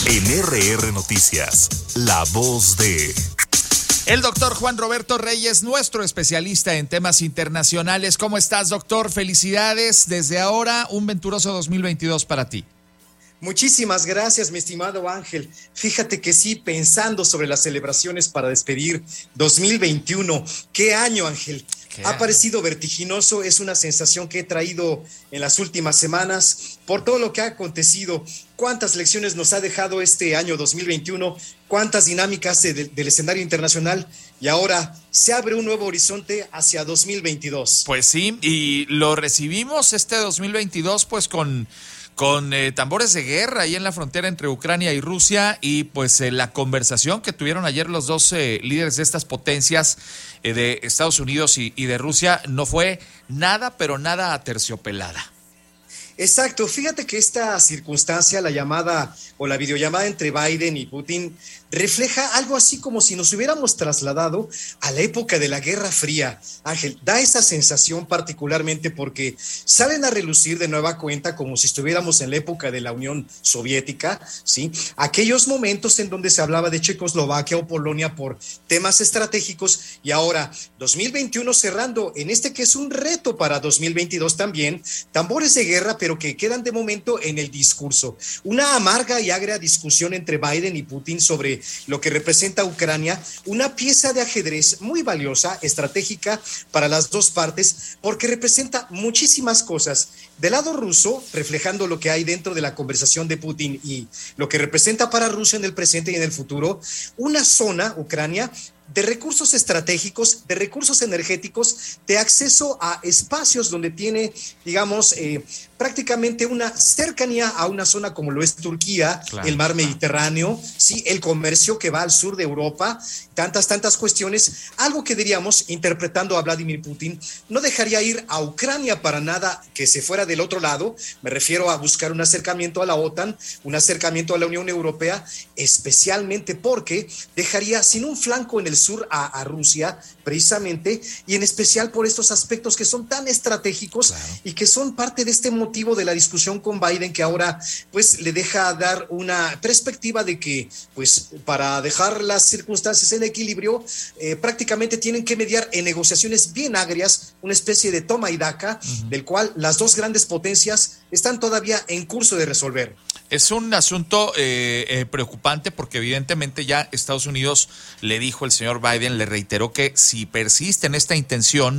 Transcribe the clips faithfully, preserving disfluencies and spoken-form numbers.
En R R Noticias, la voz de... El doctor Juan Roberto Reyes, nuestro especialista en temas internacionales. ¿Cómo estás, doctor? Felicidades. Desde ahora, un venturoso dos mil veintidós para ti. Muchísimas gracias, mi estimado Ángel. Fíjate que sí, pensando sobre las celebraciones para despedir dos mil veintiuno. ¿Qué año, Ángel? Ha parecido vertiginoso, es una sensación que he traído en las últimas semanas por todo lo que ha acontecido. ¿Cuántas lecciones nos ha dejado este año dos mil veintiuno? ¿Cuántas dinámicas de, de, del escenario internacional? Y ahora se abre un nuevo horizonte hacia dos mil veintidós. Pues sí, y lo recibimos este dos mil veintidós pues con... con eh, tambores de guerra ahí en la frontera entre Ucrania y Rusia, y pues eh, la conversación que tuvieron ayer los dos eh, líderes de estas potencias eh, de Estados Unidos y, y de Rusia no fue nada, pero nada aterciopelada. Exacto, fíjate que esta circunstancia, la llamada o la videollamada entre Biden y Putin, refleja algo así como si nos hubiéramos trasladado a la época de la Guerra Fría. Ángel, da esa sensación particularmente porque salen a relucir de nueva cuenta como si estuviéramos en la época de la Unión Soviética, ¿sí? Aquellos momentos en donde se hablaba de Checoslovaquia o Polonia por temas estratégicos, y ahora dos mil veintiuno cerrando en este que es un reto para dos mil veintidós también, tambores de guerra, pero que quedan de momento en el discurso. Una amarga y agria discusión entre Biden y Putin sobre lo que representa Ucrania, una pieza de ajedrez muy valiosa, estratégica para las dos partes, porque representa muchísimas cosas. Del lado ruso, reflejando lo que hay dentro de la conversación de Putin y lo que representa para Rusia en el presente y en el futuro, una zona, Ucrania, de recursos estratégicos, de recursos energéticos, de acceso a espacios donde tiene, digamos, eh, prácticamente una cercanía a una zona como lo es Turquía, claro, el mar Mediterráneo, sí, el comercio que va al sur de Europa, tantas, tantas cuestiones, algo que diríamos, interpretando a Vladimir Putin, no dejaría ir a Ucrania para nada que se fuera del otro lado. Me refiero a buscar un acercamiento a la OTAN, un acercamiento a la Unión Europea, especialmente porque dejaría sin un flanco en el sur a, a Rusia, precisamente, y en especial por estos aspectos que son tan estratégicos, claro, y que son parte de este motivo de la discusión con Biden, que ahora pues le deja dar una perspectiva de que pues para dejar las circunstancias en equilibrio eh, prácticamente tienen que mediar en negociaciones bien agrias, una especie de toma y daca, uh-huh, del cual las dos grandes potencias están todavía en curso de resolver. Es un asunto eh, eh, preocupante porque evidentemente ya Estados Unidos le dijo, el señor Biden le reiteró que si persiste en esta intención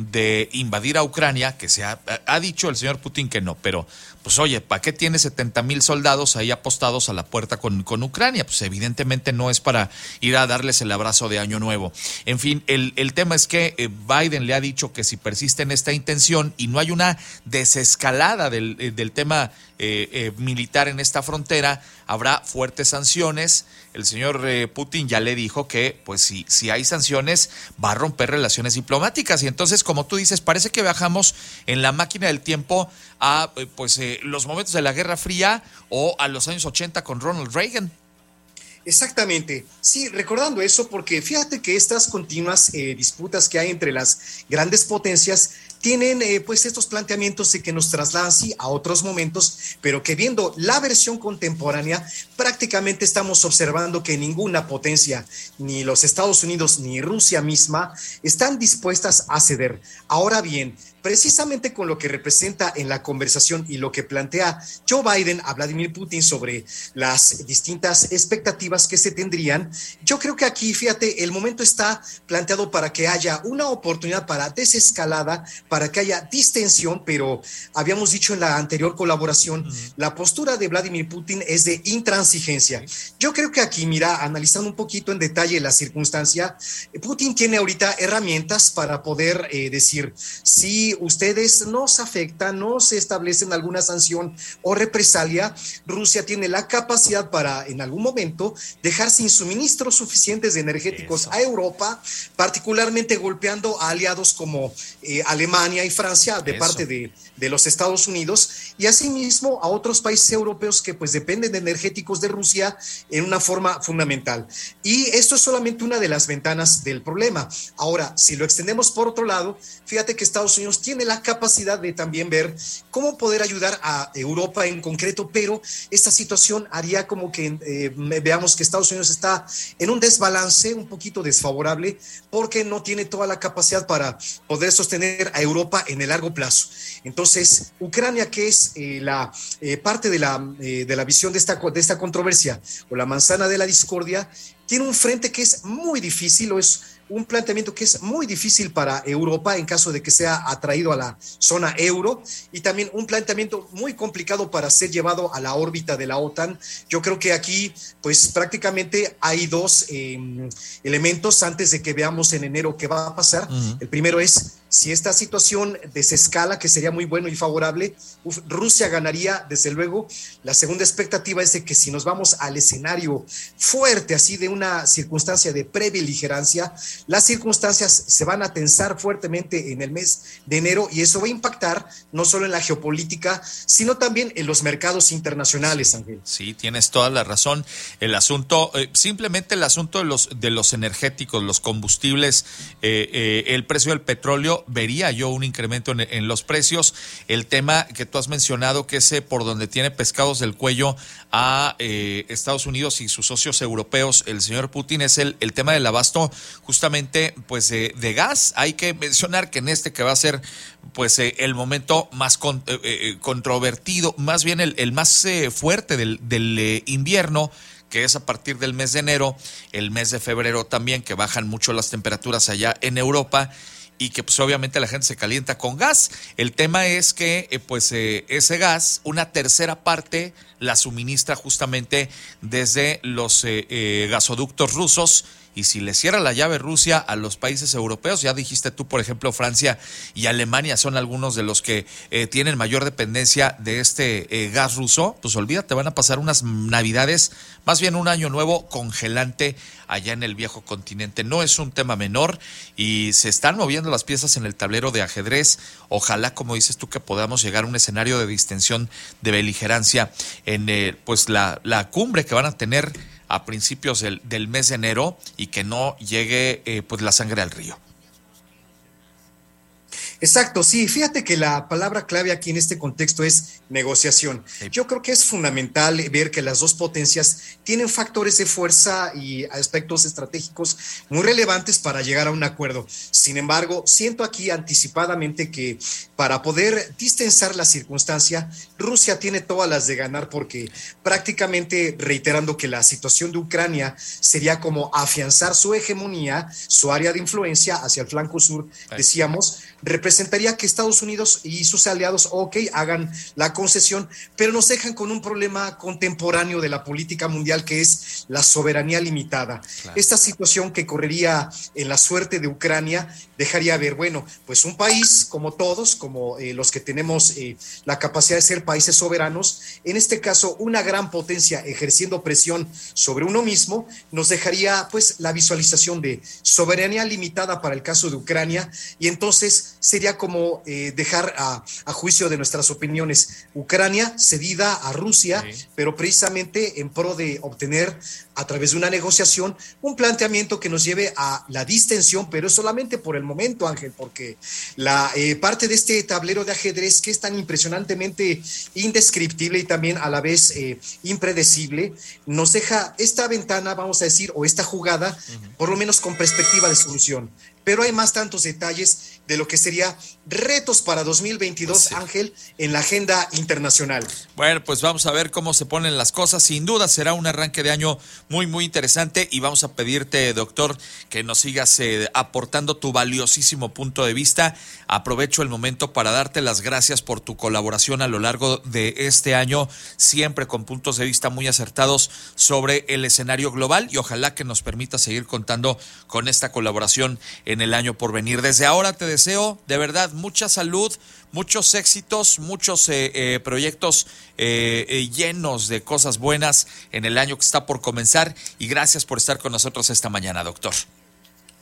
de invadir a Ucrania, que se ha, ha dicho el señor Putin que no, pero pues oye, ¿para qué tiene setenta mil soldados ahí apostados a la puerta con, con Ucrania? Pues evidentemente no es para ir a darles el abrazo de Año Nuevo. En fin, el, el tema es que eh, Biden le ha dicho que si persiste en esta intención y no hay una desescalada del, eh, del tema eh, eh, militar en esta frontera, habrá fuertes sanciones. El señor eh, Putin ya le dijo que pues si, si hay sanciones va a romper relaciones diplomáticas, y entonces, como tú dices, parece que viajamos en la máquina del tiempo a eh, pues eh, los momentos de la Guerra Fría o a los años ochenta con Ronald Reagan. Exactamente, sí, recordando eso, porque fíjate que estas continuas eh, disputas que hay entre las grandes potencias tienen eh, pues estos planteamientos de que nos trasladan sí a otros momentos, pero que viendo la versión contemporánea prácticamente estamos observando que ninguna potencia, ni los Estados Unidos ni Rusia misma, están dispuestas a ceder. Ahora bien, precisamente con lo que representa en la conversación y lo que plantea Joe Biden a Vladimir Putin sobre las distintas expectativas que se tendrían, yo creo que aquí, fíjate, el momento está planteado para que haya una oportunidad para desescalada, para que haya distensión, pero habíamos dicho en la anterior colaboración, uh-huh, la postura de Vladimir Putin es de intransigencia. Yo creo que aquí, mira, analizando un poquito en detalle la circunstancia, Putin tiene ahorita herramientas para poder eh, decir, si ustedes nos afectan, no se establecen alguna sanción o represalia, Rusia tiene la capacidad para en algún momento dejar sin suministros suficientes de energéticos Eso. a Europa, particularmente golpeando a aliados como eh, Alemania, Alemania y Francia de Eso. parte de, de los Estados Unidos, y asimismo a otros países europeos que pues dependen de energéticos de Rusia en una forma fundamental. Y esto es solamente una de las ventanas del problema. Ahora, si lo extendemos por otro lado, fíjate que Estados Unidos tiene la capacidad de también ver cómo poder ayudar a Europa en concreto, pero esta situación haría como que eh, veamos que Estados Unidos está en un desbalance un poquito desfavorable porque no tiene toda la capacidad para poder sostener a Europa en el largo plazo. Entonces, Ucrania, que es eh, la eh, parte de la, eh, de la visión de esta, de esta controversia o la manzana de la discordia, tiene un frente que es muy difícil, o es un planteamiento que es muy difícil para Europa en caso de que sea atraído a la zona euro, y también un planteamiento muy complicado para ser llevado a la órbita de la OTAN. Yo creo que aquí pues prácticamente hay dos eh, elementos antes de que veamos en enero qué va a pasar. Uh-huh. El primero es si esta situación desescala, que sería muy bueno y favorable, uf, Rusia ganaría desde luego. La segunda expectativa es de que si nos vamos al escenario fuerte, así de una circunstancia de prebeligerancia, las circunstancias se van a tensar fuertemente en el mes de enero, y eso va a impactar no solo en la geopolítica, sino también en los mercados internacionales, Ángel. Sí, tienes toda la razón. El asunto, eh, simplemente el asunto de los, de los energéticos, los combustibles, eh, eh, el precio del petróleo, vería yo un incremento en, en los precios. El tema que tú has mencionado, que es eh, por donde tiene pescados del cuello a eh, Estados Unidos y sus socios europeos, el señor Putin, es el, el tema del abasto justamente pues de, de gas. Hay que mencionar que en este que va a ser pues eh, el momento más con, eh, eh, controvertido, más bien el, el más eh, fuerte del, del eh, invierno, que es a partir del mes de enero, el mes de febrero también, que bajan mucho las temperaturas allá en Europa, y que pues obviamente la gente se calienta con gas. El tema es que eh, pues eh, ese gas, una tercera parte la suministra justamente desde los eh, eh, gasoductos rusos, y si le cierra la llave Rusia a los países europeos, ya dijiste tú, por ejemplo, Francia y Alemania son algunos de los que eh, tienen mayor dependencia de este eh, gas ruso, pues olvídate, van a pasar unas navidades, más bien un año nuevo congelante allá en el viejo continente. No es un tema menor y se están moviendo las piezas en el tablero de ajedrez. Ojalá, como dices tú, que podamos llegar a un escenario de distensión, de beligerancia en eh, pues la, la cumbre que van a tener a principios del, del mes de enero, y que no llegue eh, pues la sangre al río. Exacto, sí, fíjate que la palabra clave aquí en este contexto es negociación. Sí. Yo creo que es fundamental ver que las dos potencias tienen factores de fuerza y aspectos estratégicos muy relevantes para llegar a un acuerdo. Sin embargo, siento aquí anticipadamente que para poder distensar la circunstancia, Rusia tiene todas las de ganar, porque prácticamente, reiterando que la situación de Ucrania sería como afianzar su hegemonía, su área de influencia hacia el flanco sur, decíamos, representaría que Estados Unidos y sus aliados, ok, hagan la concesión, pero nos dejan con un problema contemporáneo de la política mundial, que es la soberanía limitada. Claro. Esta situación que correría en la suerte de Ucrania dejaría ver, bueno, pues un país como todos, como eh, los que tenemos eh, la capacidad de ser países soberanos, en este caso una gran potencia ejerciendo presión sobre uno mismo, nos dejaría pues la visualización de soberanía limitada para el caso de Ucrania, y entonces sería como eh, dejar a, a juicio de nuestras opiniones Ucrania cedida a Rusia, sí, pero precisamente en pro de obtener a través de una negociación un planteamiento que nos lleve a la distensión, pero solamente por el momento, Ángel, porque la eh, parte de este tablero de ajedrez, que es tan impresionantemente indescriptible y también a la vez eh, impredecible, nos deja esta ventana, vamos a decir, o esta jugada, uh-huh, por lo menos con perspectiva de solución. Pero hay más tantos detalles de lo que sería retos para dos mil veintidós, sí, Ángel, en la agenda internacional. Bueno, pues vamos a ver cómo se ponen las cosas. Sin duda será un arranque de año muy, muy interesante, y vamos a pedirte, doctor, que nos sigas eh, aportando tu valiosísimo punto de vista. Aprovecho el momento para darte las gracias por tu colaboración a lo largo de este año, siempre con puntos de vista muy acertados sobre el escenario global, y ojalá que nos permita seguir contando con esta colaboración en el año por venir. Desde ahora te deseo de verdad mucha salud, muchos éxitos, muchos eh, eh, proyectos eh, eh, llenos de cosas buenas en el año que está por comenzar, y gracias por estar con nosotros esta mañana, doctor.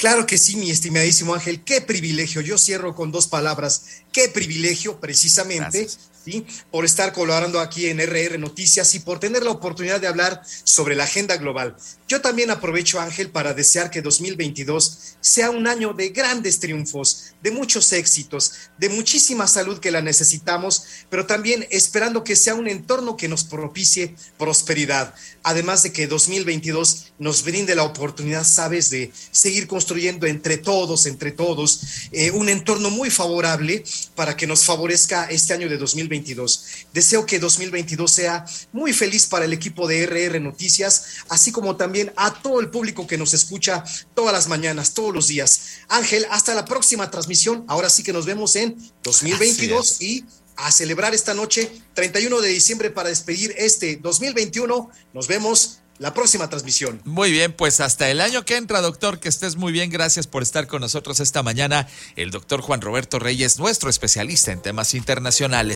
Claro que sí, mi estimadísimo Ángel, qué privilegio. Yo cierro con dos palabras, qué privilegio precisamente. Gracias. ¿Sí? Por estar colaborando aquí en R R Noticias y por tener la oportunidad de hablar sobre la agenda global. Yo también aprovecho, Ángel, para desear que dos mil veintidós sea un año de grandes triunfos, de muchos éxitos, de muchísima salud que la necesitamos, pero también esperando que sea un entorno que nos propicie prosperidad. Además de que dos mil veintidós nos brinde la oportunidad, sabes, de seguir construyendo entre todos, entre todos, eh, un entorno muy favorable para que nos favorezca este año de dos mil veintidós. Deseo que dos mil veintidós sea muy feliz para el equipo de R R Noticias, así como también a todo el público que nos escucha todas las mañanas, todos los días. Ángel, hasta la próxima transmisión. Ahora sí que nos vemos en dos mil veintidós y a celebrar esta noche, treinta y uno de diciembre, para despedir este dos mil veintiuno. Nos vemos la próxima transmisión. Muy bien, pues hasta el año que entra, doctor, que estés muy bien. Gracias por estar con nosotros esta mañana. El doctor Juan Roberto Reyes, nuestro especialista en temas internacionales.